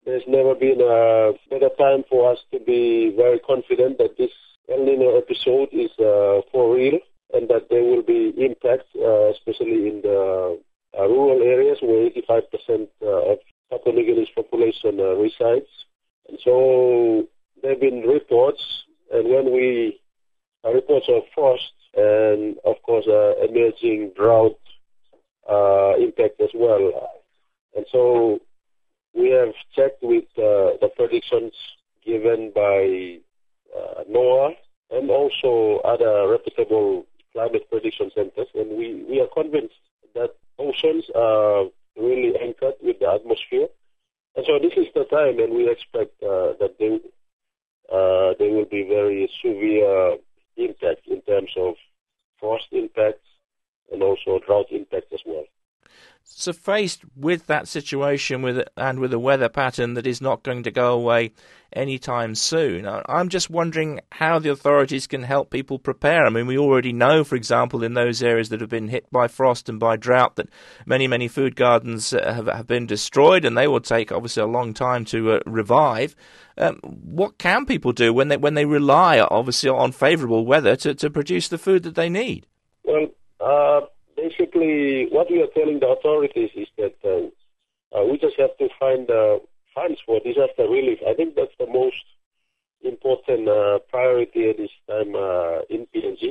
there's never been a better time for us to be very confident that this El Nino episode is for real and that there will be impacts, especially in the rural areas where 85% of Papua New Guinea's population resides. And so there have been reports, and when we reports of frost and, of course, emerging drought impact as well. And so we have checked with the predictions given by NOAA and also other reputable climate prediction centers, and we are convinced that oceans are really anchored with the atmosphere. And so this is the time, and we expect that there will be very severe impact in terms of frost impacts and also drought impacts as well. So faced with that situation with a weather pattern that is not going to go away anytime soon, I'm just wondering how the authorities can help people prepare. I mean, we already know, for example, in those areas that have been hit by frost and by drought, that many food gardens have been destroyed, and they will take, obviously, a long time to revive. What can people do when they rely, obviously, on favourable weather to produce the food that they need? Well, basically, what we are telling the authorities is that we just have to find funds for disaster relief. I think that's the most important priority at this time in PNG.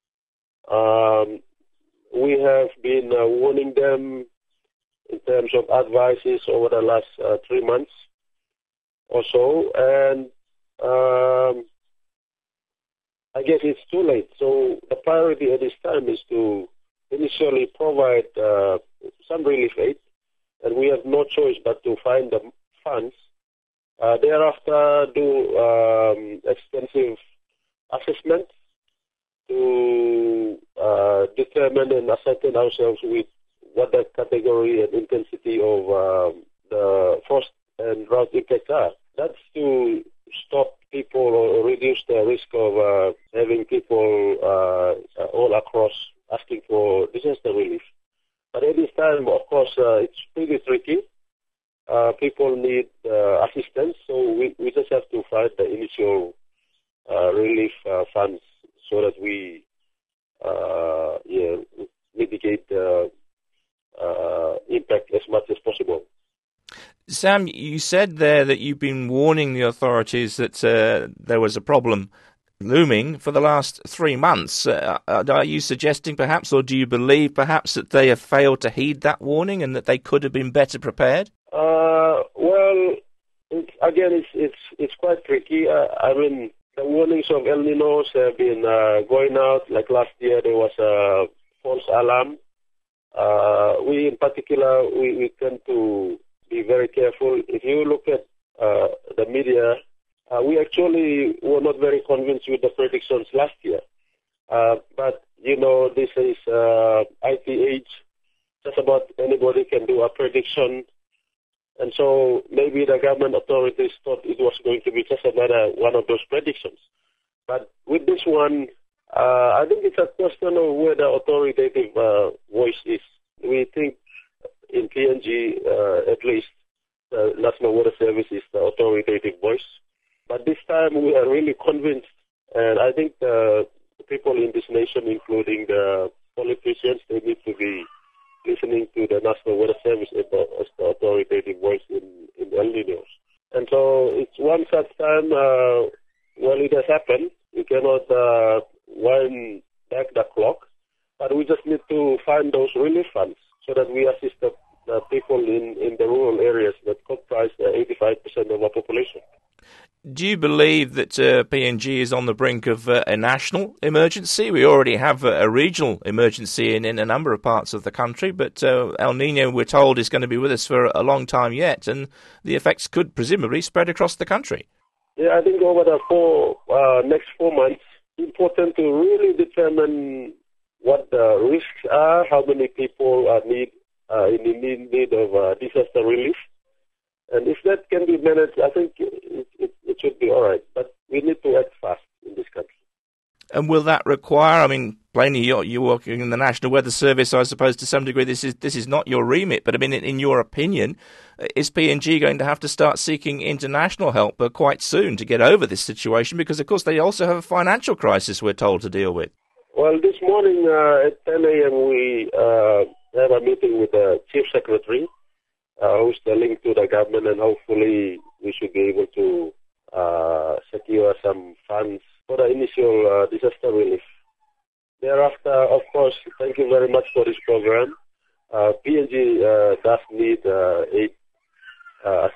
We have been warning them in terms of advices over the last 3 months or so, and I guess it's too late. So the priority at this time is to initially provide some relief aid, and we have no choice but to find the funds. Thereafter, do extensive assessment to determine and ascertain ourselves with what the category and intensity of the frost and drought impacts are. That's to stop people or reduce the risk of having people all across asking for disaster relief. But at this time, of course, it's pretty tricky. People need assistance, so we just have to find the initial relief funds so that we mitigate the impact as much as possible. Sam, you said there that you've been warning the authorities that there was a problem looming for the last 3 months. Are you suggesting perhaps, or do you believe perhaps, that they have failed to heed that warning and that they could have been better prepared? Well, it's quite tricky. I mean, the warnings of El Ninos have been going out. Like last year, there was a false alarm. We, in particular, we tend to be very careful. If you look at the media, we actually were not very convinced with the predictions last year. But, this is IT age. Just about anybody can do a prediction. And so maybe the government authorities thought it was going to be just another one of those predictions. But with this one, I think it's a question of where the authoritative voice is. We think in PNG, at least, the National Water Service is the authoritative voice. But this time we are really convinced, and I think the people in this nation, including the politicians, they need to be listening to the National Water Service as the authoritative voice in El Ninos. And so it's one such time, it has happened. We cannot wind back the clock, but we just need to find those relief funds so that we assist the people in the rural areas that comprise 85% of our population. Do you believe that PNG is on the brink of a national emergency? We already have a regional emergency in a number of parts of the country, but El Nino, we're told, is going to be with us for a long time yet, and the effects could presumably spread across the country. Yeah, I think over the next 4 months, it's important to really determine what the risks are, how many people are in need of disaster relief. And if that can be managed, I think it should be all right. But we need to act fast in this country. And will that require, plainly you're working in the National Weather Service, so I suppose to some degree this is not your remit. But I mean, in your opinion, is PNG going to have to start seeking international help quite soon to get over this situation? Because of course they also have a financial crisis, we're told, to deal with. Well, this morning at 10 a.m. we have a meeting with the Chief Secretary, who's the link to the government, and hopefully we should be able to secure some funds for the initial disaster relief. Thereafter, of course, thank you very much for this program. PNG does need aid as